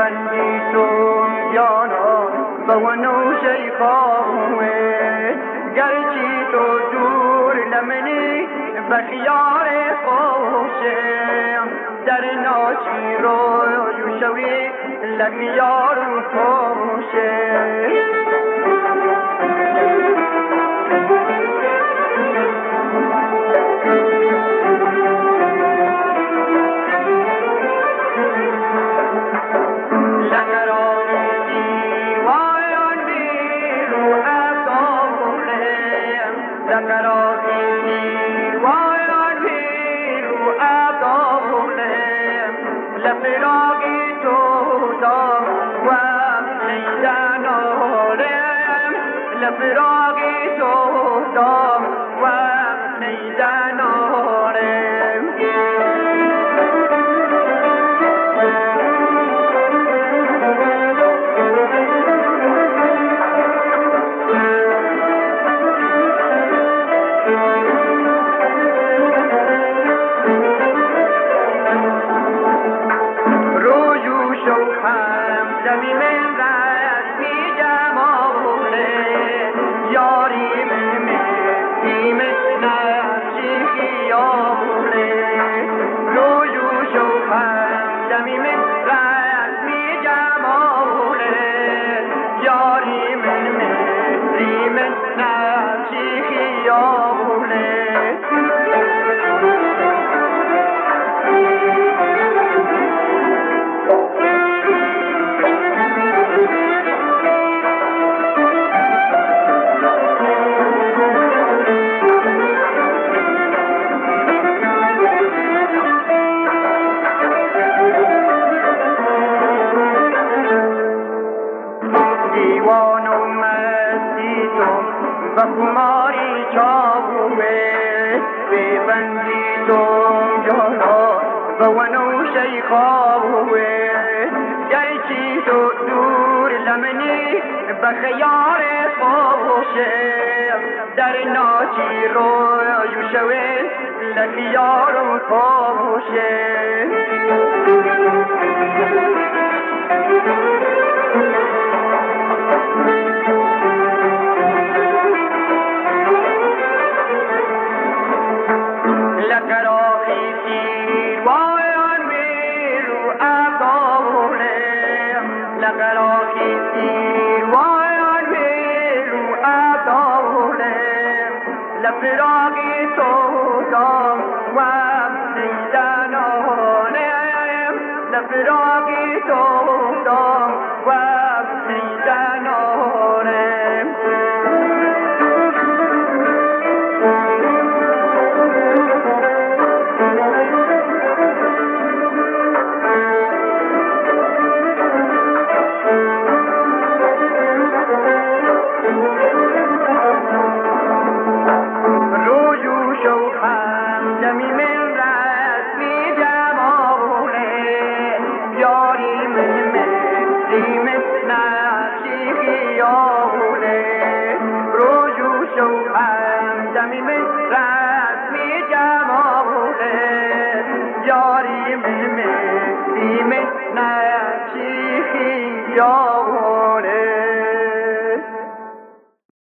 بندی تو جانا بونو شیخاوه گرچی تو دور لمنی بخیار خوشه در ناچی رو شوی لگیار خوشه لفراقی سودام و نیدن آرم رویو شوخم دمی من رسمی جماله یاری من نفسی خیاله رویو شوخم دمی من رسمی جماله یاری من نفسی خیاله دیوان و مستی تو بخماری چاوه ببندی تو جانا بونو شیخاوه گرچی تو دور لمنی بخیار خوشه در ناچی رو شوه لخیار خوشه لفراقی سودام و نیدن آرم لفراقی سودام و نیدن آرم یاری من نفسی خیال